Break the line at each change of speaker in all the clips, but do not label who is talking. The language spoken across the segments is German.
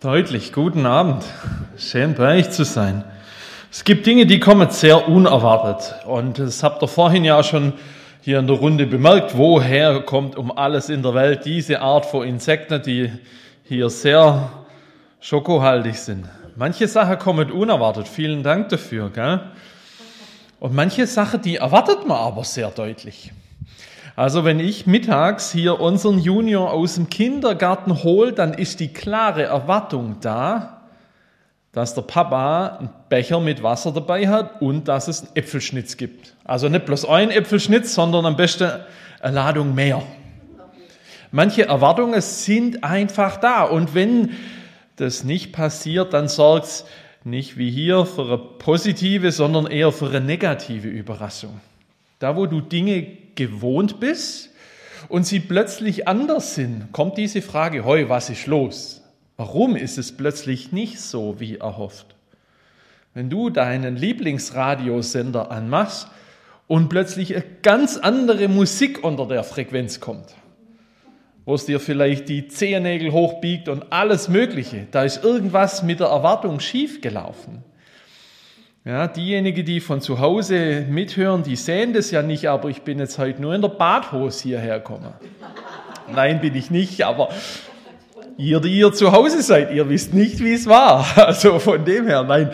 Deutlich, guten Abend. Schön bei euch zu sein. Es gibt Dinge, die kommen sehr unerwartet. Und das habt ihr vorhin ja schon hier in der Runde bemerkt. Woher kommt um alles in der Welt diese Art von Insekten, die hier sehr schokohaltig sind? Manche Sachen kommen unerwartet. Vielen Dank dafür, gell? Und manche Sachen, die erwartet man aber sehr deutlich. Also wenn ich mittags hier unseren Junior aus dem Kindergarten hole, dann ist die klare Erwartung da, dass der Papa einen Becher mit Wasser dabei hat und dass es einen Äpfelschnitz gibt. Also nicht bloß ein Äpfelschnitz, sondern am besten eine Ladung mehr. Manche Erwartungen sind einfach da. Und wenn das nicht passiert, dann sorgt es nicht wie hier für eine positive, sondern eher für eine negative Überraschung. Da, wo du Dinge gewohnt bist und sie plötzlich anders sind, kommt diese Frage, hoi, was ist los? Warum ist es plötzlich nicht so, wie erhofft? Wenn du deinen Lieblingsradiosender anmachst und plötzlich eine ganz andere Musik unter der Frequenz kommt, wo es dir vielleicht die Zehennägel hochbiegt und alles Mögliche, da ist irgendwas mit der Erwartung schiefgelaufen. Ja, diejenigen, die von zu Hause mithören, die sehen das ja nicht, aber ich bin jetzt heute nur in der Badhose hierher gekommen. Nein, bin ich nicht, aber ihr, die ihr zu Hause seid, ihr wisst nicht, wie es war. Also von dem her, nein.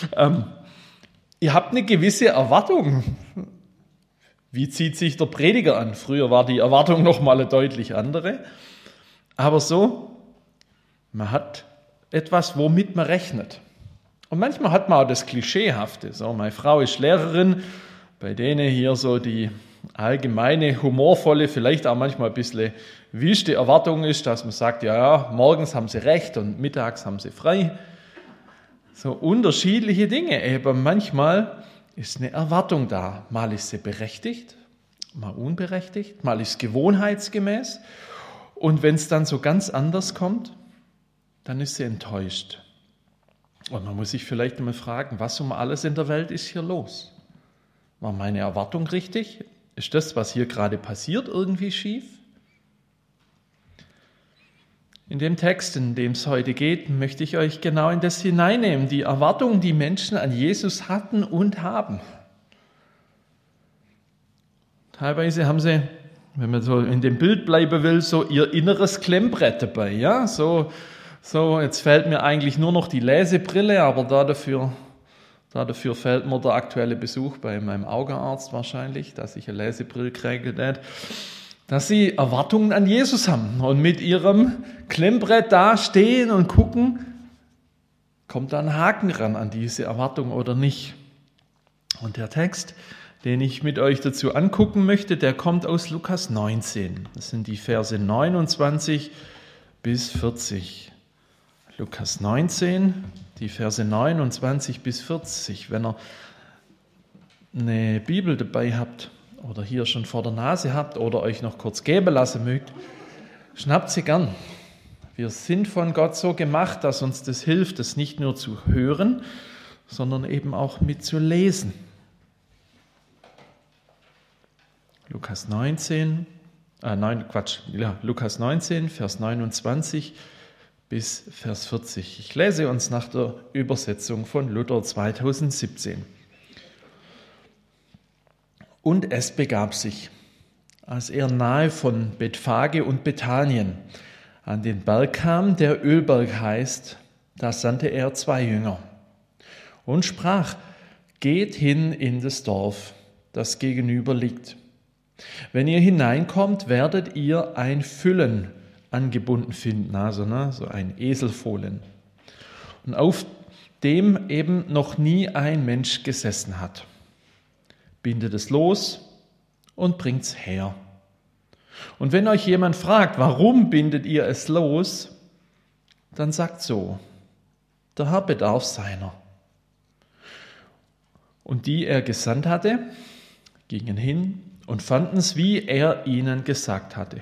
Ihr habt eine gewisse Erwartung. Wie zieht sich der Prediger an? Früher war die Erwartung noch mal eine deutlich andere. Aber so, man hat etwas, womit man rechnet. Und manchmal hat man auch das Klischeehafte. So, meine Frau ist Lehrerin, bei denen hier so die allgemeine, humorvolle, vielleicht auch manchmal ein bisschen wüste Erwartung ist, dass man sagt, ja, morgens haben sie recht und mittags haben sie frei. So unterschiedliche Dinge. Eben manchmal ist eine Erwartung da. Mal ist sie berechtigt, mal unberechtigt, mal ist es gewohnheitsgemäß. Und wenn es dann so ganz anders kommt, dann ist sie enttäuscht. Und man muss sich vielleicht einmal fragen, was um alles in der Welt ist hier los? War meine Erwartung richtig? Ist das, was hier gerade passiert, irgendwie schief? In dem Text, in dem es heute geht, möchte ich euch genau in das hineinnehmen, die Erwartungen, die Menschen an Jesus hatten und haben. Teilweise haben sie, wenn man so in dem Bild bleiben will, so ihr inneres Klemmbrett dabei, ja, so, jetzt fehlt mir eigentlich nur noch die Lesebrille, aber dafür fehlt mir der aktuelle Besuch bei meinem Augenarzt wahrscheinlich, dass ich eine Lesebrille kriege, dass sie Erwartungen an Jesus haben und mit ihrem Klemmbrett da stehen und gucken, kommt da ein Haken ran an diese Erwartung oder nicht. Und der Text, den ich mit euch dazu angucken möchte, der kommt aus Lukas 19. Das sind die Verse 29 bis 40. Lukas 19, die Verse 29 bis 40. Wenn ihr eine Bibel dabei habt oder hier schon vor der Nase habt oder euch noch kurz geben lassen mögt, schnappt sie gern. Wir sind von Gott so gemacht, dass uns das hilft, das nicht nur zu hören, sondern eben auch mitzulesen. Lukas 19, Vers 29 bis Vers 40. Ich lese uns nach der Übersetzung von Luther 2017. Und es begab sich, als er nahe von Bethphage und Bethanien an den Berg kam, der Ölberg heißt, da sandte er 2 Jünger und sprach, geht hin in das Dorf, das gegenüber liegt. Wenn ihr hineinkommt, werdet ihr ein Füllen angebunden finden, also so ein Eselfohlen, und auf dem eben noch nie ein Mensch gesessen hat. Bindet es los und bringt's her. Und wenn euch jemand fragt, warum bindet ihr es los, dann sagt so, der Herr bedarf seiner. Und die er gesandt hatte, gingen hin und fanden es, wie er ihnen gesagt hatte.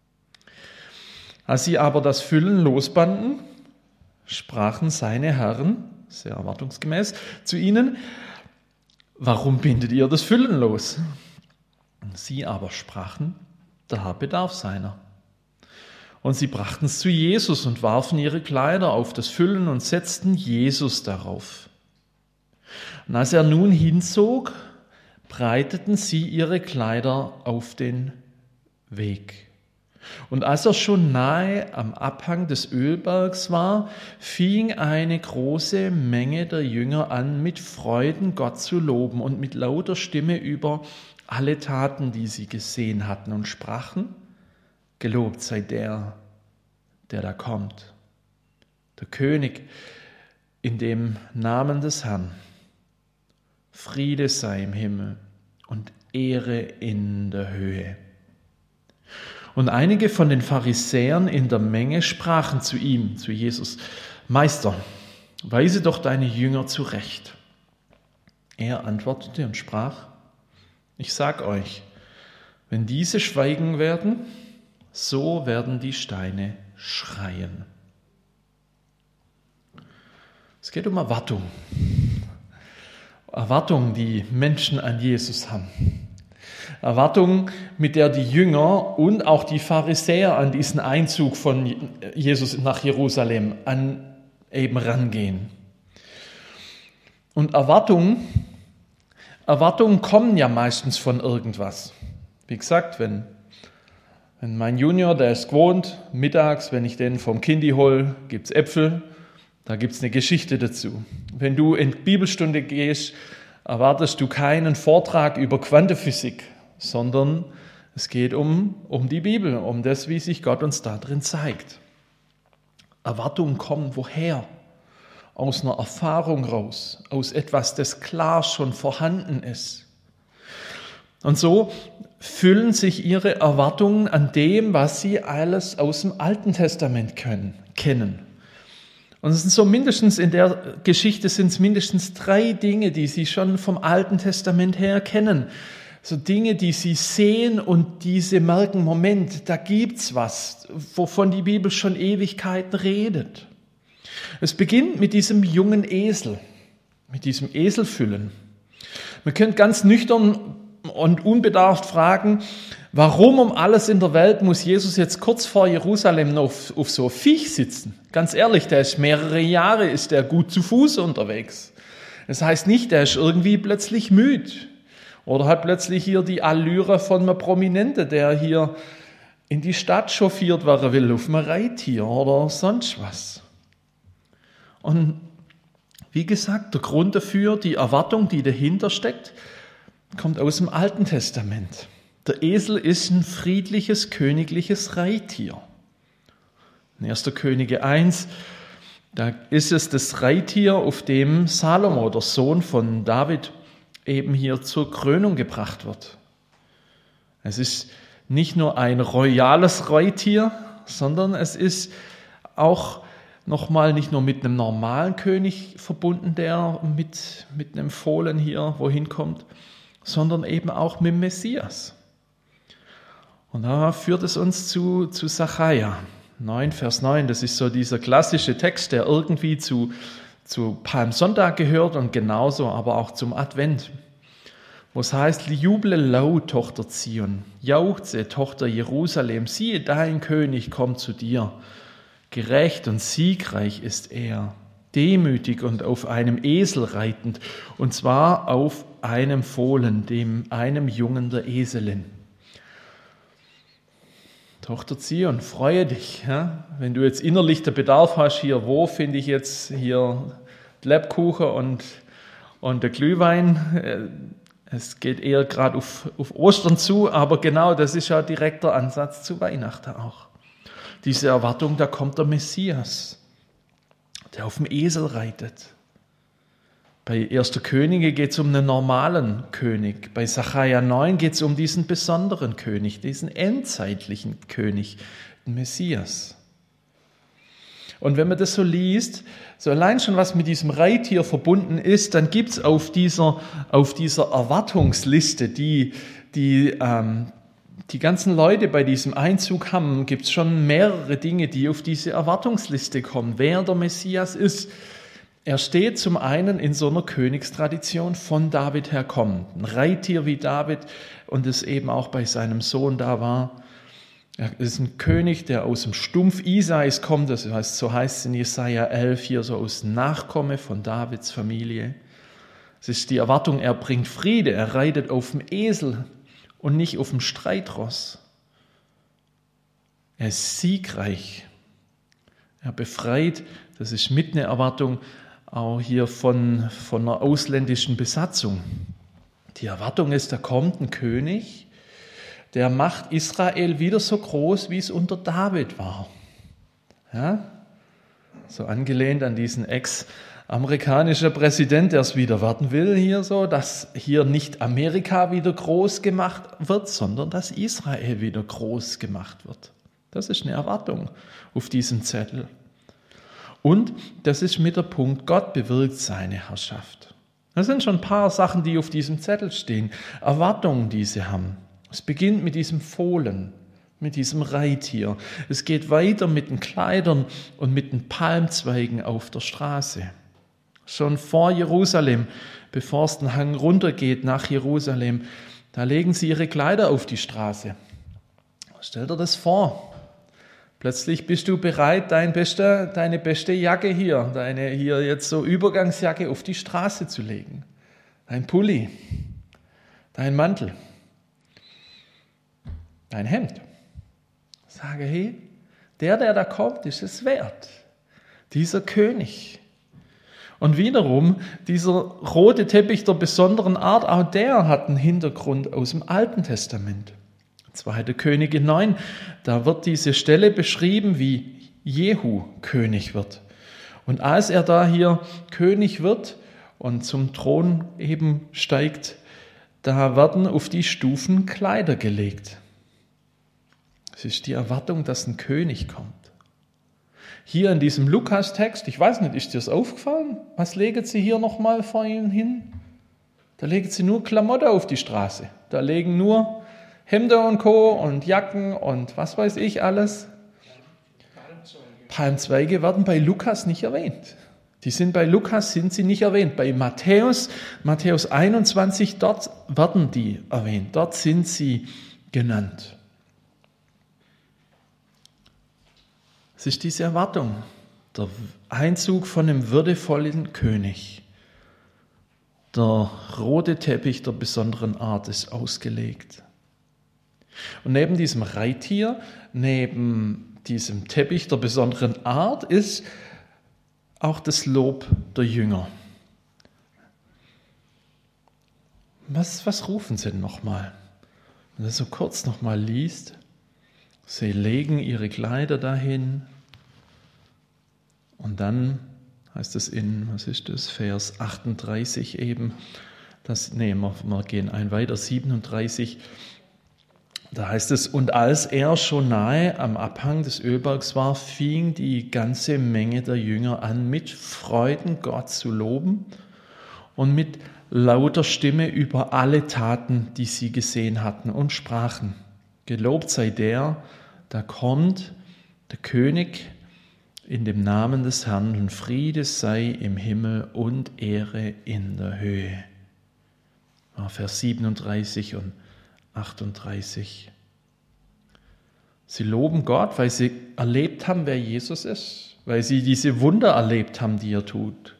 Als sie aber das Füllen losbanden, sprachen seine Herren, sehr erwartungsgemäß, zu ihnen, warum bindet ihr das Füllen los? Sie aber sprachen, der Herr bedarf seiner. Und sie brachten es zu Jesus und warfen ihre Kleider auf das Füllen und setzten Jesus darauf. Und als er nun hinzog, breiteten sie ihre Kleider auf den Weg. Und als er schon nahe am Abhang des Ölbergs war, fing eine große Menge der Jünger an, mit Freuden Gott zu loben und mit lauter Stimme über alle Taten, die sie gesehen hatten, und sprachen: Gelobt sei der da kommt, der König in dem Namen des Herrn. Friede sei im Himmel und Ehre in der Höhe. Und einige von den Pharisäern in der Menge sprachen zu ihm, zu Jesus: Meister, weise doch deine Jünger zurecht. Er antwortete und sprach: Ich sag euch, wenn diese schweigen werden, so werden die Steine schreien. Es geht um Erwartung. Erwartung, die Menschen an Jesus haben. Erwartung, mit der die Jünger und auch die Pharisäer an diesen Einzug von Jesus nach Jerusalem eben rangehen. Und Erwartungen kommen ja meistens von irgendwas. Wie gesagt, wenn mein Junior, der ist gewohnt, mittags, wenn ich den vom Kindi hole, gibt es Äpfel, da gibt es eine Geschichte dazu. Wenn du in die Bibelstunde gehst, erwartest du keinen Vortrag über Quantenphysik, sondern es geht um die Bibel, um das, wie sich Gott uns da drin zeigt. Erwartungen kommen woher? Aus einer Erfahrung raus, aus etwas, das klar schon vorhanden ist. Und so füllen sich ihre Erwartungen an dem, was sie alles aus dem Alten Testament kennen. Und es sind so mindestens in der Geschichte sind es mindestens 3 Dinge, die sie schon vom Alten Testament her kennen. So Dinge, die sie sehen und die sie merken, Moment, da gibt's was, wovon die Bibel schon Ewigkeiten redet. Es beginnt mit diesem jungen Esel, mit diesem Eselfüllen. Man könnte ganz nüchtern und unbedarft fragen, warum um alles in der Welt muss Jesus jetzt kurz vor Jerusalem noch auf so Viech sitzen? Ganz ehrlich, der ist mehrere Jahre, ist der gut zu Fuß unterwegs. Das heißt nicht, der ist irgendwie plötzlich müde oder hat plötzlich hier die Allüre von einem Prominenten, der hier in die Stadt chauffiert, weil er will, auf einem Reittier oder sonst was. Und wie gesagt, der Grund dafür, die Erwartung, die dahinter steckt, kommt aus dem Alten Testament. Der Esel ist ein friedliches, königliches Reittier. In 1. Könige 1, da ist es das Reittier, auf dem Salomo, der Sohn von David, eben hier zur Krönung gebracht wird. Es ist nicht nur ein royales Reittier, sondern es ist auch nochmal nicht nur mit einem normalen König verbunden, der mit einem Fohlen hier wohin kommt, sondern eben auch mit dem Messias. Und da führt es uns zu Sacharja 9, Vers 9. Das ist so dieser klassische Text, der irgendwie zu Palmsonntag gehört und genauso aber auch zum Advent. Wo es heißt, juble laut, Tochter Zion, jauchze, Tochter Jerusalem, siehe, dein König kommt zu dir. Gerecht und siegreich ist er, demütig und auf einem Esel reitend, und zwar auf einem Fohlen, einem Jungen der Eselin. Tochter Zion, freue dich, ja? Wenn du jetzt innerlich den Bedarf hast, hier, wo finde ich jetzt hier Lebkuchen und der Glühwein? Es geht eher gerade auf Ostern zu, aber genau das ist ja direkter Ansatz zu Weihnachten auch. Diese Erwartung, da kommt der Messias, der auf dem Esel reitet. Bei 1. Könige geht es um einen normalen König. Bei Sacharja 9 geht es um diesen besonderen König, diesen endzeitlichen König, den Messias. Und wenn man das so liest, so allein schon was mit diesem Reittier verbunden ist, dann gibt es auf dieser Erwartungsliste, die ganzen Leute bei diesem Einzug haben, gibt es schon mehrere Dinge, die auf diese Erwartungsliste kommen, wer der Messias ist. Er steht zum einen in so einer Königstradition von David herkommend, ein Reittier wie David und es eben auch bei seinem Sohn da war. Er ist ein König, der aus dem Stumpf Isais kommt, das heißt, so heißt es in Jesaja 11 hier, so aus Nachkomme von Davids Familie. Es ist die Erwartung, er bringt Friede, er reitet auf dem Esel und nicht auf dem Streitross. Er ist siegreich. Er befreit, das ist mit einer Erwartung auch hier von einer ausländischen Besatzung. Die Erwartung ist, da kommt ein König, der macht Israel wieder so groß, wie es unter David war. Ja? So angelehnt an diesen ex-amerikanischen Präsident, der es wieder werden will, hier so, dass hier nicht Amerika wieder groß gemacht wird, sondern dass Israel wieder groß gemacht wird. Das ist eine Erwartung auf diesem Zettel. Und das ist mit der Punkt, Gott bewirkt seine Herrschaft. Das sind schon ein paar Sachen, die auf diesem Zettel stehen, Erwartungen, die sie haben. Es beginnt mit diesem Fohlen, mit diesem Reittier. Es geht weiter mit den Kleidern und mit den Palmzweigen auf der Straße. Schon vor Jerusalem, bevor es den Hang runtergeht nach Jerusalem, da legen sie ihre Kleider auf die Straße. Stell dir das vor. Plötzlich bist du bereit, deine beste Jacke deine hier jetzt so Übergangsjacke auf die Straße zu legen. Dein Pulli, dein Mantel, dein Hemd. Sage, hey, der da kommt, ist es wert. Dieser König. Und wiederum, dieser rote Teppich der besonderen Art, auch der hat einen Hintergrund aus dem Alten Testament. 2. Könige 9, da wird diese Stelle beschrieben, wie Jehu König wird. Und als er da hier König wird und zum Thron eben steigt, da werden auf die Stufen Kleider gelegt. Es ist die Erwartung, dass ein König kommt. Hier in diesem Lukas-Text, ich weiß nicht, ist dir das aufgefallen? Was legen sie hier nochmal vor ihnen hin? Da legen sie nur Klamotten auf die Straße. Da legen nur Hemden und Co. und Jacken und was weiß ich alles. Palmzweige werden bei Lukas nicht erwähnt. Bei Lukas sind sie nicht erwähnt. Bei Matthäus 21, dort werden die erwähnt. Dort sind sie genannt. Es ist diese Erwartung, der Einzug von einem würdevollen König. Der rote Teppich der besonderen Art ist ausgelegt. Und neben diesem Reittier, neben diesem Teppich der besonderen Art ist auch das Lob der Jünger. Was rufen sie denn nochmal? Wenn du so kurz nochmal liest, sie legen ihre Kleider dahin und dann heißt es Vers 38 eben, wir gehen weiter, 37, da heißt es, und als er schon nahe am Abhang des Ölbergs war, fing die ganze Menge der Jünger an, mit Freuden Gott zu loben und mit lauter Stimme über alle Taten, die sie gesehen hatten, und sprachen, gelobt sei der, da kommt der König in dem Namen des Herrn, und Friede sei im Himmel und Ehre in der Höhe. Vers 37 und 38. Sie loben Gott, weil sie erlebt haben, wer Jesus ist, weil sie diese Wunder erlebt haben, die er tut.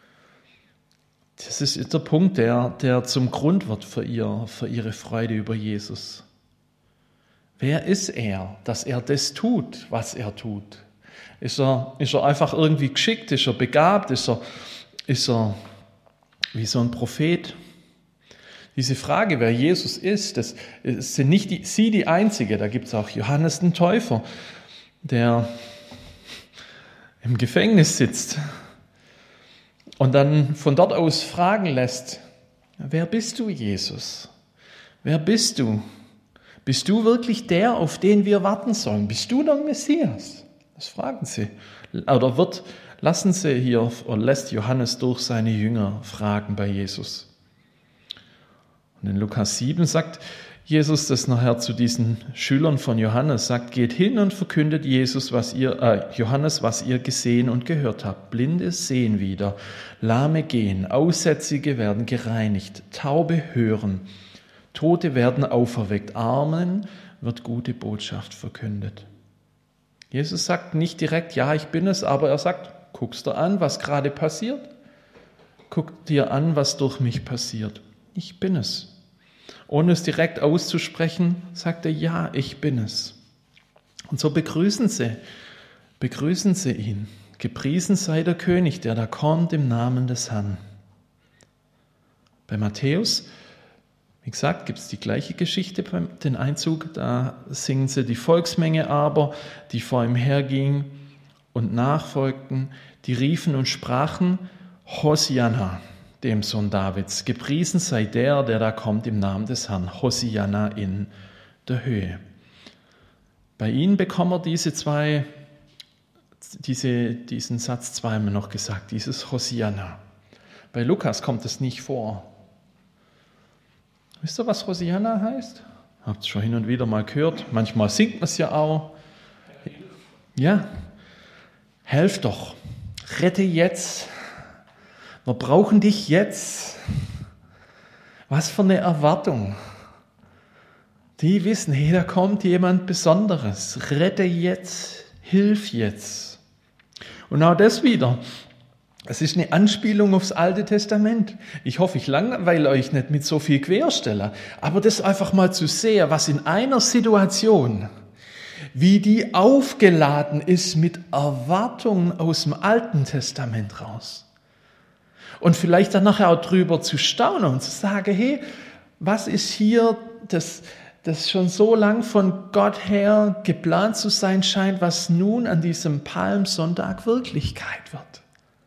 Das ist der Punkt, der zum Grund wird für ihre Freude über Jesus. Wer ist er, dass er das tut, was er tut? Ist er einfach irgendwie geschickt? Ist er begabt? Ist er wie so ein Prophet? Diese Frage, wer Jesus ist, das sind nicht die einzige. Da gibt es auch Johannes den Täufer, der im Gefängnis sitzt und dann von dort aus fragen lässt, wer bist du, Jesus? Wer bist du? Bist du wirklich der, auf den wir warten sollen? Bist du der Messias? Das fragen sie. Oder lässt Johannes durch seine Jünger fragen bei Jesus. Und in Lukas 7 sagt Jesus das nachher zu diesen Schülern von Johannes, sagt, geht hin und verkündet Johannes, was ihr gesehen und gehört habt. Blinde sehen wieder, Lahme gehen, Aussätzige werden gereinigt, Taube hören, Tote werden auferweckt, Armen wird gute Botschaft verkündet. Jesus sagt nicht direkt, ja, ich bin es, aber er sagt, guckst du an, was gerade passiert? Guck dir an, was durch mich passiert. Ich bin es. Ohne es direkt auszusprechen, sagt er, ja, ich bin es. Und so begrüßen sie ihn. Gepriesen sei der König, der da kommt im Namen des Herrn. Bei Matthäus, wie gesagt, gibt es die gleiche Geschichte beim den Einzug. Da singen sie die Volksmenge aber, die vor ihm herging und nachfolgten, die riefen und sprachen, Hosianna, dem Sohn Davids. Gepriesen sei der da kommt im Namen des Herrn. Hosianna in der Höhe. Bei ihnen bekommen wir diesen Satz zweimal noch gesagt, dieses Hosianna. Bei Lukas kommt es nicht vor. Wisst ihr, was Hosianna heißt? Habt ihr schon hin und wieder mal gehört. Manchmal singt man es ja auch. Ja, helf doch, rette jetzt. Wir brauchen dich jetzt. Was für eine Erwartung. Die wissen, hey, da kommt jemand Besonderes. Rette jetzt, hilf jetzt. Und auch das wieder. Es ist eine Anspielung aufs Alte Testament. Ich hoffe, ich langweile euch nicht mit so viel Quersteller. Aber das einfach mal zu sehen, was in einer Situation, wie die aufgeladen ist mit Erwartungen aus dem Alten Testament raus. Und vielleicht dann nachher auch drüber zu staunen und zu sagen, hey, was ist hier das schon so lang von Gott her geplant zu sein scheint, was nun an diesem Palmsonntag Wirklichkeit wird.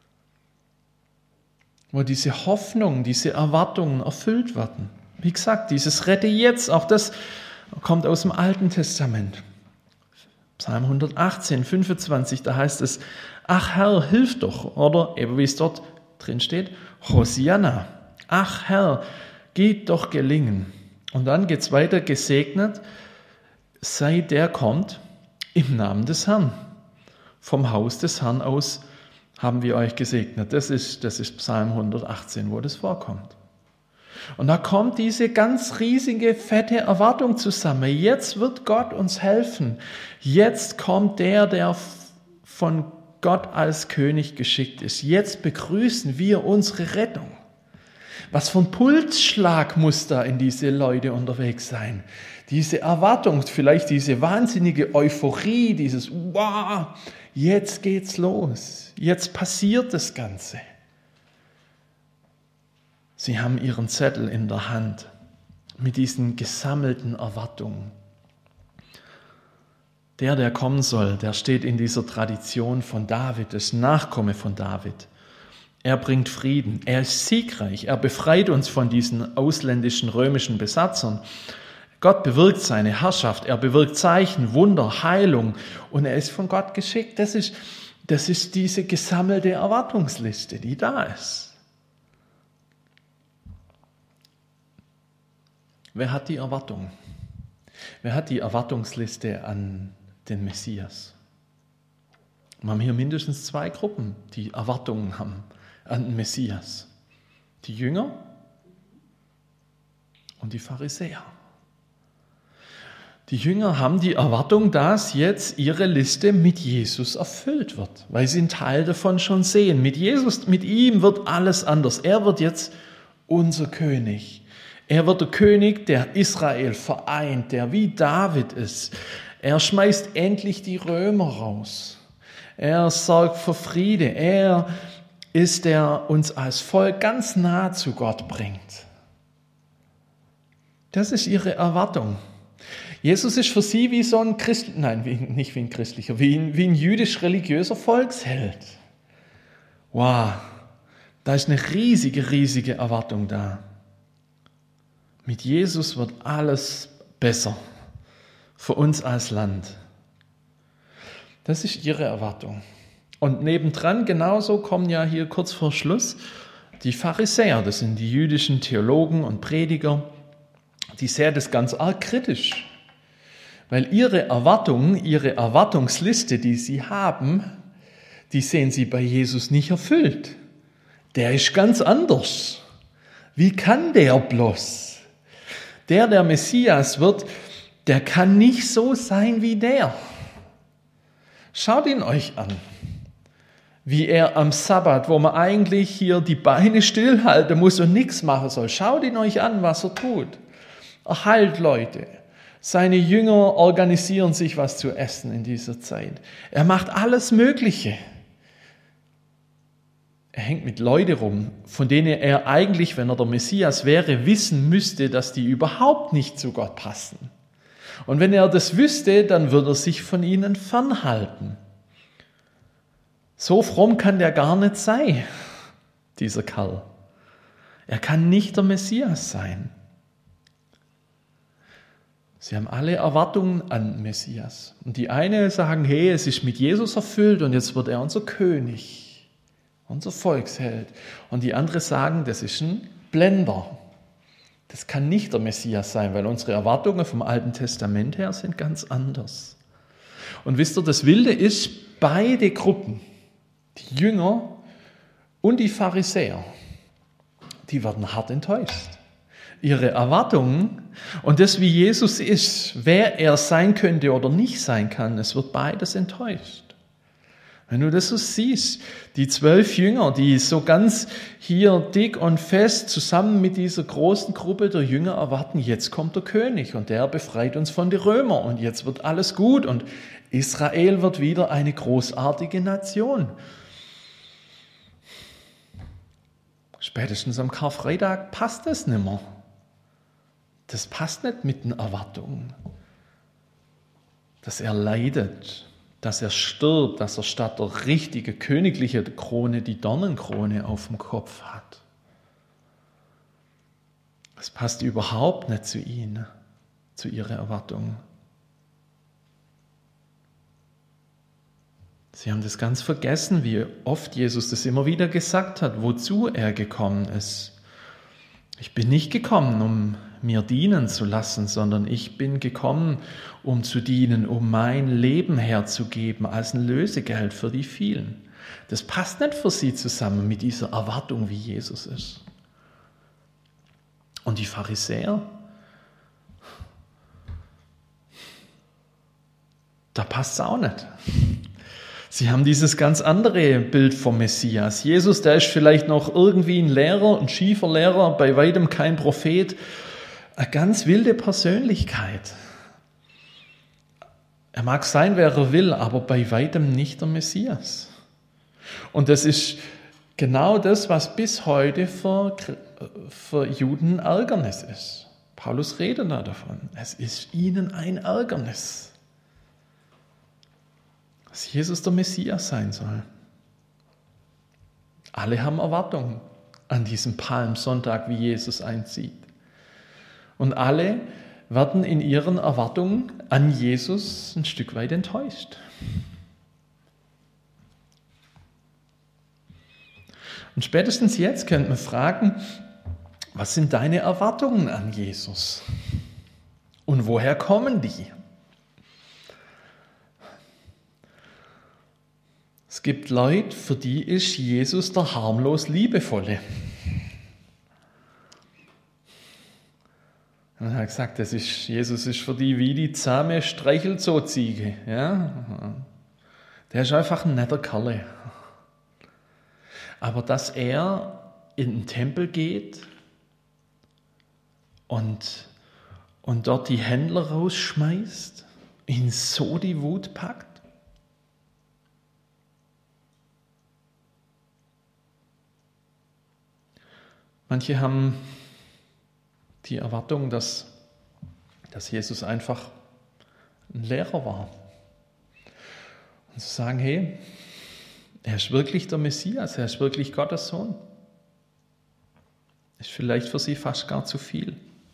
Wo diese Hoffnung, diese Erwartungen erfüllt werden. Wie gesagt, dieses Rette jetzt, auch das kommt aus dem Alten Testament. Psalm 118, 25, da heißt es, ach Herr, hilf doch, oder eben wie es dort drin steht, Hosianna, ach Herr, geht doch gelingen. Und dann geht es weiter, gesegnet sei der kommt im Namen des Herrn. Vom Haus des Herrn aus haben wir euch gesegnet. Das ist Psalm 118, wo das vorkommt. Und da kommt diese ganz riesige, fette Erwartung zusammen. Jetzt wird Gott uns helfen. Jetzt kommt der von Gott als König geschickt ist. Jetzt begrüßen wir unsere Rettung. Was für ein Pulsschlag muss da in diese Leute unterwegs sein? Diese Erwartung, vielleicht diese wahnsinnige Euphorie, dieses Wow, jetzt geht's los. Jetzt passiert das Ganze. Sie haben ihren Zettel in der Hand mit diesen gesammelten Erwartungen. Der kommen soll, der steht in dieser Tradition von David, ist Nachkomme von David. Er bringt Frieden, er ist siegreich, er befreit uns von diesen ausländischen römischen Besatzern. Gott bewirkt seine Herrschaft, er bewirkt Zeichen, Wunder, Heilung und er ist von Gott geschickt. Das ist diese gesammelte Erwartungsliste, die da ist. Wer hat die Erwartung? Wer hat die Erwartungsliste an den Messias? Wir haben hier mindestens 2 Gruppen, die Erwartungen haben an den Messias. Die Jünger und die Pharisäer. Die Jünger haben die Erwartung, dass jetzt ihre Liste mit Jesus erfüllt wird, weil sie einen Teil davon schon sehen. Mit Jesus, mit ihm wird alles anders. Er wird jetzt unser König. Er wird der König, der Israel vereint, der wie David ist. Er schmeißt endlich die Römer raus. Er sorgt für Friede. Er ist, der uns als Volk ganz nah zu Gott bringt. Das ist ihre Erwartung. Jesus ist für sie wie so ein nicht wie ein christlicher, wie ein jüdisch-religiöser Volksheld. Wow, da ist eine riesige Erwartung da. Mit Jesus wird alles besser für uns als Land. Das ist ihre Erwartung. Und nebendran genauso kommen ja hier kurz vor Schluss die Pharisäer, das sind die jüdischen Theologen und Prediger, die sehen das ganz arg kritisch, weil ihre Erwartungen, ihre Erwartungsliste, die sie haben, die sehen sie bei Jesus nicht erfüllt. Der ist ganz anders. Wie kann der bloß? Der Messias wird, der kann nicht so sein wie der. Schaut ihn euch an, wie er am Sabbat, wo man eigentlich hier die Beine stillhalten muss und nichts machen soll. Schaut ihn euch an, was er tut. Er heilt Leute. Seine Jünger organisieren sich was zu essen in dieser Zeit. Er macht alles Mögliche. Er hängt mit Leuten rum, von denen er eigentlich, wenn er der Messias wäre, wissen müsste, dass die überhaupt nicht zu Gott passen. Und wenn er das wüsste, dann würde er sich von ihnen fernhalten. So fromm kann der gar nicht sein, dieser Kerl. Er kann nicht der Messias sein. Sie haben alle Erwartungen an Messias. Und die einen sagen, hey, es ist mit Jesus erfüllt und jetzt wird er unser König, unser Volksheld. Und die anderen sagen, das ist ein Blender. Das kann nicht der Messias sein, weil unsere Erwartungen vom Alten Testament her sind ganz anders. Und wisst ihr, das Wilde ist, beide Gruppen, die Jünger und die Pharisäer, die werden hart enttäuscht. Ihre Erwartungen und das, wie Jesus ist, wer er sein könnte oder nicht sein kann, es wird beides enttäuscht. Wenn du das so siehst, die 12 Jünger, die so ganz hier dick und fest zusammen mit dieser großen Gruppe der Jünger erwarten, jetzt kommt der König und der befreit uns von den Römern und jetzt wird alles gut und Israel wird wieder eine großartige Nation. Spätestens am Karfreitag passt das nicht mehr. Das passt nicht mit den Erwartungen. Dass er leidet, dass er stirbt, dass er statt der richtigen königlichen Krone die Dornenkrone auf dem Kopf hat. Das passt überhaupt nicht zu ihnen, zu ihren Erwartungen. Sie haben das ganz vergessen, wie oft Jesus das immer wieder gesagt hat, wozu er gekommen ist. Ich bin nicht gekommen, um mir dienen zu lassen, sondern ich bin gekommen, um zu dienen, um mein Leben herzugeben als ein Lösegeld für die vielen. Das passt nicht für sie zusammen mit dieser Erwartung, wie Jesus ist. Und die Pharisäer, da passt es auch nicht. Sie haben dieses ganz andere Bild vom Messias. Jesus, der ist vielleicht noch irgendwie ein Lehrer, ein schiefer Lehrer, bei weitem kein Prophet. Eine ganz wilde Persönlichkeit. Er mag sein, wer er will, aber bei weitem nicht der Messias. Und das ist genau das, was bis heute für Juden Ärgernis ist. Paulus redet da davon. Es ist ihnen ein Ärgernis, dass Jesus der Messias sein soll. Alle haben Erwartungen an diesem Palmsonntag, wie Jesus einzieht. Und alle werden in ihren Erwartungen an Jesus ein Stück weit enttäuscht. Und spätestens jetzt könnte man fragen, was sind deine Erwartungen an Jesus? Und woher kommen die? Es gibt Leute, für die ist Jesus der harmlos Liebevolle. Und er hat gesagt, Jesus ist für die wie die zahme Streichelzoo-Ziege. Ja? Der ist einfach ein netter Kerl. Aber dass er in den Tempel geht und dort die Händler rausschmeißt, ihn so die Wut packt, manche haben die Erwartung, dass Jesus einfach ein Lehrer war. Und zu sagen, hey, er ist wirklich der Messias, er ist wirklich Gottes Sohn. Ist vielleicht für sie fast gar zu viel.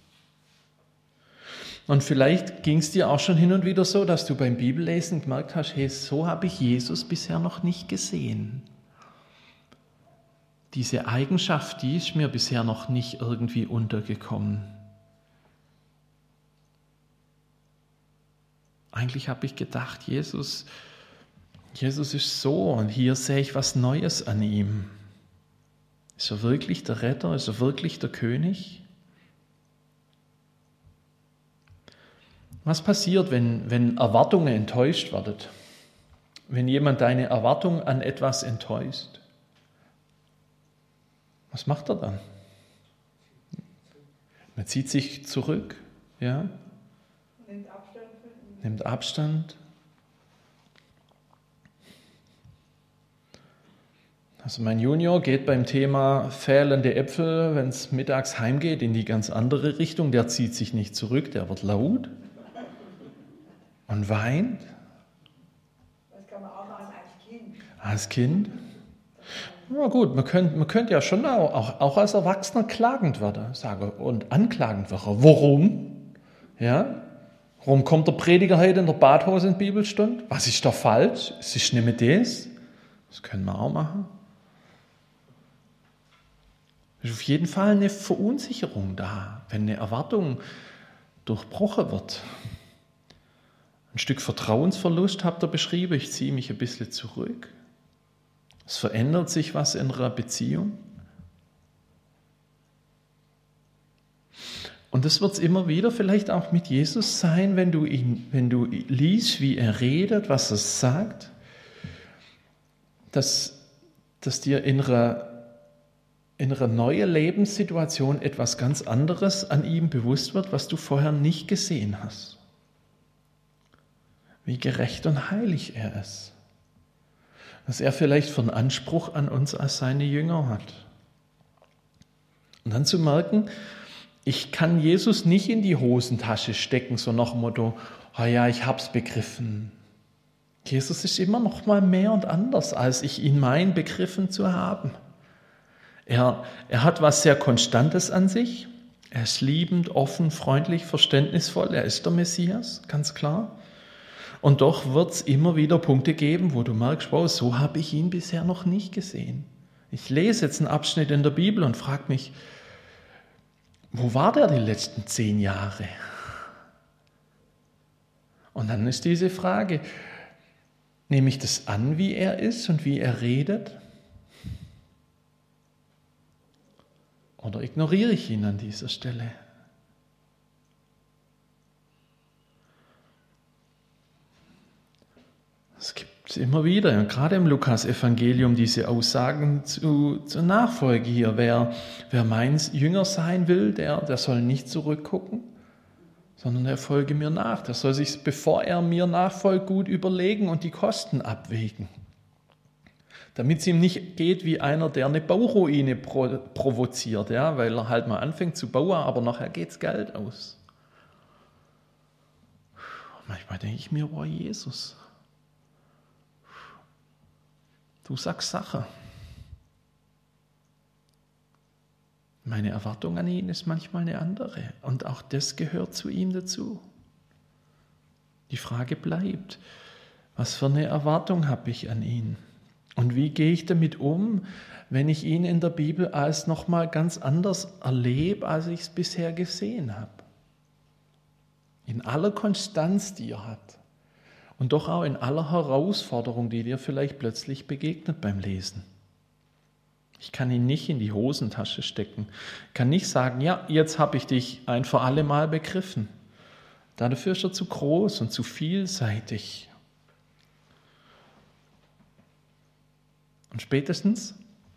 Und vielleicht ging es dir auch schon hin und wieder so, dass du beim Bibellesen gemerkt hast, hey, so habe ich Jesus bisher noch nicht gesehen. Diese Eigenschaft, die ist mir bisher noch nicht irgendwie untergekommen. Eigentlich habe ich gedacht, Jesus ist so und hier sehe ich was Neues an ihm. Ist er wirklich der Retter? Ist er wirklich der König? Was passiert, wenn Erwartungen enttäuscht werden? Wenn jemand deine Erwartung an etwas enttäuscht? Was macht er dann? Man zieht sich zurück, ja? Nimmt Abstand. Also mein Junior geht beim Thema fehlende Äpfel, wenn es mittags heimgeht, in die ganz andere Richtung. Der zieht sich nicht zurück, der wird laut und weint.
Das kann man auch machen als Kind.
Als Kind? Na gut, man könnte ja schon auch als Erwachsener klagend werden, sagen, und anklagend werden. Warum? Ja? Warum kommt der Prediger heute in der Badhose in die Bibelstunde? Was ist da falsch? Es ist nicht mehr das. Das können wir auch machen. Es ist auf jeden Fall eine Verunsicherung da, wenn eine Erwartung durchbrochen wird. Ein Stück Vertrauensverlust habt ihr beschrieben, ich ziehe mich ein bisschen zurück. Es verändert sich was in einer Beziehung. Und das wird es immer wieder vielleicht auch mit Jesus sein, wenn du liest, wie er redet, was er sagt, dass dir in einer neuen Lebenssituation etwas ganz anderes an ihm bewusst wird, was du vorher nicht gesehen hast. Wie gerecht und heilig er ist. Was er vielleicht für einen Anspruch an uns als seine Jünger hat. Und dann zu merken, ich kann Jesus nicht in die Hosentasche stecken, so nach dem Motto, ja, ich hab's begriffen. Jesus ist immer noch mal mehr und anders, als ich ihn mein, begriffen zu haben. Er hat was sehr Konstantes an sich. Er ist liebend, offen, freundlich, verständnisvoll. Er ist der Messias, ganz klar. Und doch wird es immer wieder Punkte geben, wo du merkst, wow, so habe ich ihn bisher noch nicht gesehen. Ich lese jetzt einen Abschnitt in der Bibel und frage mich, wo war der die letzten 10 Jahre? Und dann ist diese Frage, nehme ich das an, wie er ist und wie er redet? Oder ignoriere ich ihn an dieser Stelle? Es gibt immer wieder, gerade im Lukas-Evangelium, diese Aussagen zur Nachfolge hier. Wer mein Jünger sein will, der soll nicht zurückgucken, sondern er folge mir nach. Der soll sich, bevor er mir nachfolgt, gut überlegen und die Kosten abwägen. Damit es ihm nicht geht wie einer, der eine Bauruine provoziert, ja, weil er halt mal anfängt zu bauen, aber nachher geht's Geld aus. Manchmal denke ich mir, Jesus, du sagst Sache. Meine Erwartung an ihn ist manchmal eine andere. Und auch das gehört zu ihm dazu. Die Frage bleibt, was für eine Erwartung habe ich an ihn? Und wie gehe ich damit um, wenn ich ihn in der Bibel als nochmal ganz anders erlebe, als ich es bisher gesehen habe? In aller Konstanz, die er hat. Und doch auch in aller Herausforderung, die dir vielleicht plötzlich begegnet beim Lesen. Ich kann ihn nicht in die Hosentasche stecken. Ich kann nicht sagen, ja, jetzt habe ich dich ein für alle Mal begriffen. Dafür ist er zu groß und zu vielseitig. Und spätestens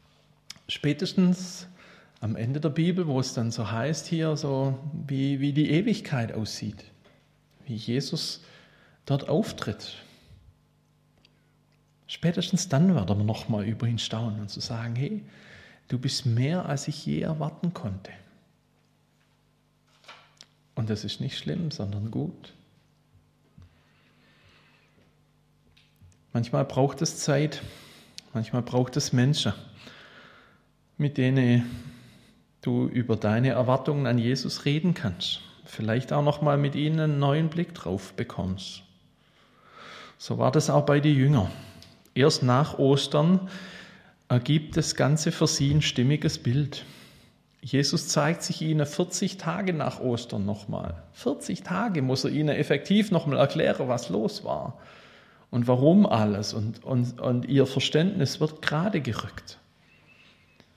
am Ende der Bibel, wo es dann so heißt hier, so wie die Ewigkeit aussieht, wie Jesus dort auftritt. Spätestens dann werden wir nochmal über ihn staunen und zu sagen, hey, du bist mehr, als ich je erwarten konnte. Und das ist nicht schlimm, sondern gut. Manchmal braucht es Zeit, manchmal braucht es Menschen, mit denen du über deine Erwartungen an Jesus reden kannst. Vielleicht auch nochmal mit ihnen einen neuen Blick drauf bekommst. So war das auch bei den Jüngern. Erst nach Ostern ergibt das Ganze für sie ein stimmiges Bild. Jesus zeigt sich ihnen 40 Tage nach Ostern nochmal. 40 Tage muss er ihnen effektiv nochmal erklären, was los war und warum alles. Und ihr Verständnis wird gerade gerückt.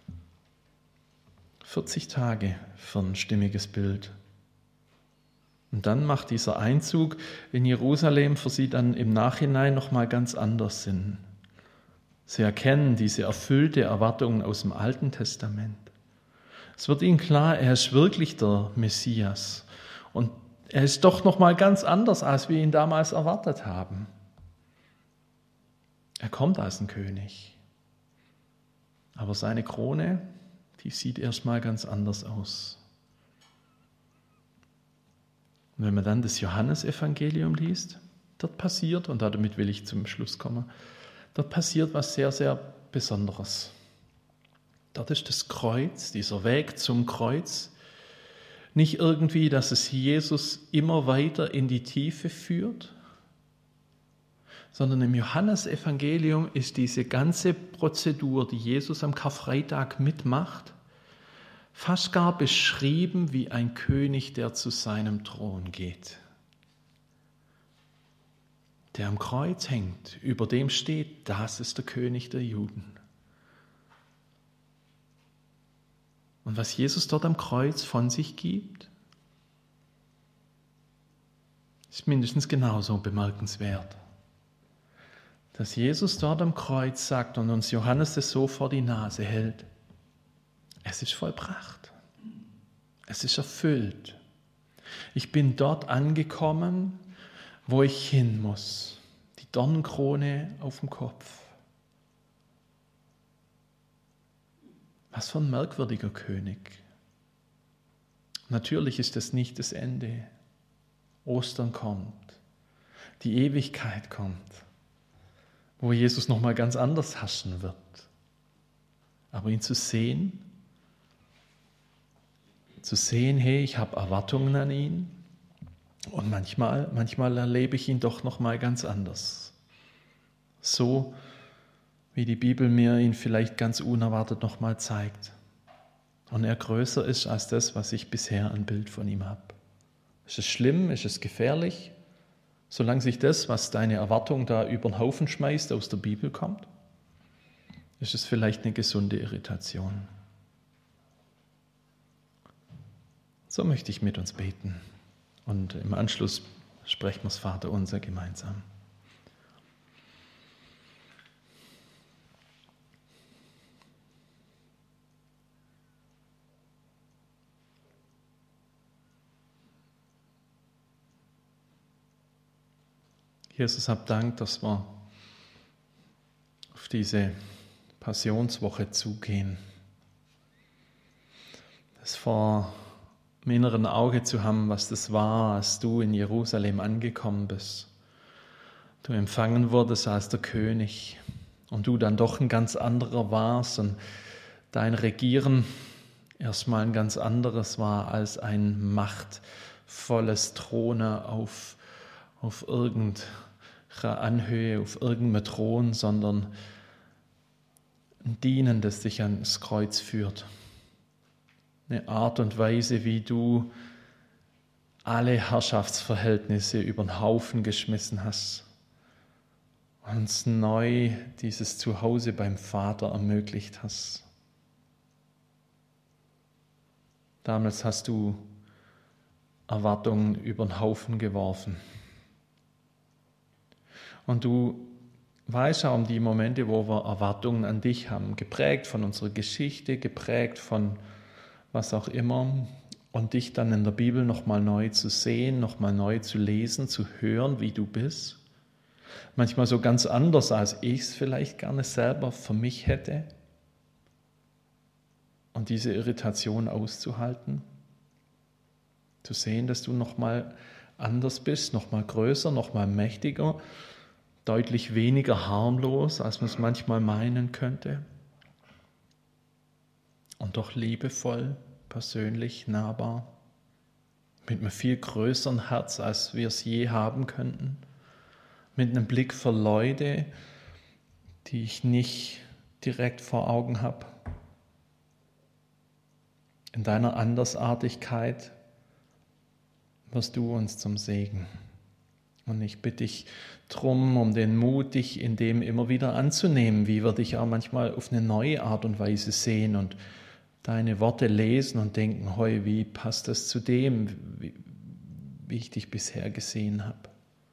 40 Tage für ein stimmiges Bild. Und dann macht dieser Einzug in Jerusalem für sie dann im Nachhinein nochmal ganz anders Sinn. Sie erkennen diese erfüllte Erwartung aus dem Alten Testament. Es wird ihnen klar, er ist wirklich der Messias. Und er ist doch nochmal ganz anders, als wir ihn damals erwartet haben. Er kommt als ein König. Aber seine Krone, die sieht erstmal ganz anders aus. Und wenn man dann das Johannesevangelium liest, dort passiert, und damit will ich zum Schluss kommen, dort passiert was sehr, sehr Besonderes. Dort ist das Kreuz, dieser Weg zum Kreuz, nicht irgendwie, dass es Jesus immer weiter in die Tiefe führt, sondern im Johannesevangelium ist diese ganze Prozedur, die Jesus am Karfreitag mitmacht, fast gar beschrieben wie ein König, der zu seinem Thron geht. Der am Kreuz hängt, über dem steht, das ist der König der Juden. Und was Jesus dort am Kreuz von sich gibt, ist mindestens genauso bemerkenswert. Dass Jesus dort am Kreuz sagt und uns Johannes das so vor die Nase hält, es ist vollbracht, es ist erfüllt. Ich bin dort angekommen, wo ich hin muss, die Dornenkrone auf dem Kopf. Was für ein merkwürdiger König. Natürlich ist das nicht das Ende. Ostern kommt, die Ewigkeit kommt, wo Jesus nochmal ganz anders herrschen wird. Aber ihn zu sehen, hey, ich habe Erwartungen an ihn und manchmal erlebe ich ihn doch nochmal ganz anders. So wie die Bibel mir ihn vielleicht ganz unerwartet nochmal zeigt. Und er größer ist als das, was ich bisher ein Bild von ihm habe. Ist es schlimm? Ist es gefährlich? Solange sich das, was deine Erwartung da über den Haufen schmeißt, aus der Bibel kommt, ist es vielleicht eine gesunde Irritation. So möchte ich mit uns beten. Und im Anschluss sprechen wir das Vaterunser gemeinsam. Jesus, hab Dank, dass wir auf diese Passionswoche zugehen. Das vor dem inneren Auge zu haben, was das war, als du in Jerusalem angekommen bist. Du empfangen wurdest als der König und du dann doch ein ganz anderer warst und dein Regieren erstmal ein ganz anderes war als ein machtvolles Throne auf irgendeiner Anhöhe, auf irgendeinem Thron, sondern ein Dienen, das dich ans Kreuz führt. Eine Art und Weise, wie du alle Herrschaftsverhältnisse über den Haufen geschmissen hast und uns neu dieses Zuhause beim Vater ermöglicht hast. Damals hast du Erwartungen über den Haufen geworfen. Und du weißt auch um die Momente, wo wir Erwartungen an dich haben, geprägt von unserer Geschichte, geprägt von was auch immer, und dich dann in der Bibel nochmal neu zu sehen, nochmal neu zu lesen, zu hören, wie du bist. Manchmal so ganz anders, als ich es vielleicht gerne selber für mich hätte. Und diese Irritation auszuhalten, zu sehen, dass du nochmal anders bist, nochmal größer, nochmal mächtiger, deutlich weniger harmlos, als man es manchmal meinen könnte. Und doch liebevoll, persönlich, nahbar, mit einem viel größeren Herz, als wir es je haben könnten, mit einem Blick für Leute, die ich nicht direkt vor Augen habe. In deiner Andersartigkeit wirst du uns zum Segen. Und ich bitte dich drum, um den Mut, dich in dem immer wieder anzunehmen, wie wir dich auch manchmal auf eine neue Art und Weise sehen und deine Worte lesen und denken, hey, wie passt das zu dem? wie ich dich bisher gesehen habe.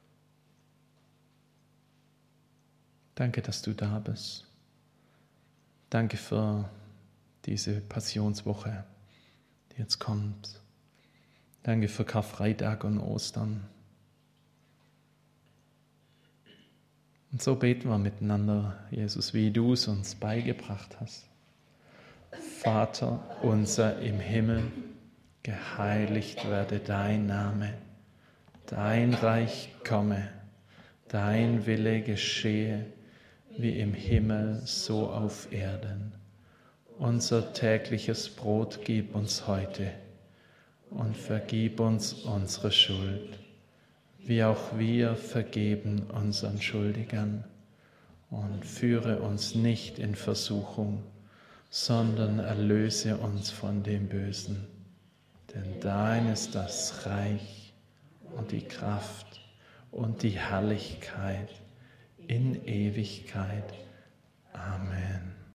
Danke, dass du da bist. Danke für diese Passionswoche, die jetzt kommt. Danke für Karfreitag und Ostern. Und so beten wir miteinander, Jesus, wie du es uns beigebracht hast. Vater unser im Himmel, geheiligt werde dein Name, dein Reich komme, dein Wille geschehe, wie im Himmel, so auf Erden. Unser tägliches Brot gib uns heute und vergib uns unsere Schuld, wie auch wir vergeben unseren Schuldigern. Und führe uns nicht in Versuchung, sondern erlöse uns von dem Bösen. Denn dein ist das Reich und die Kraft und die Herrlichkeit in Ewigkeit. Amen.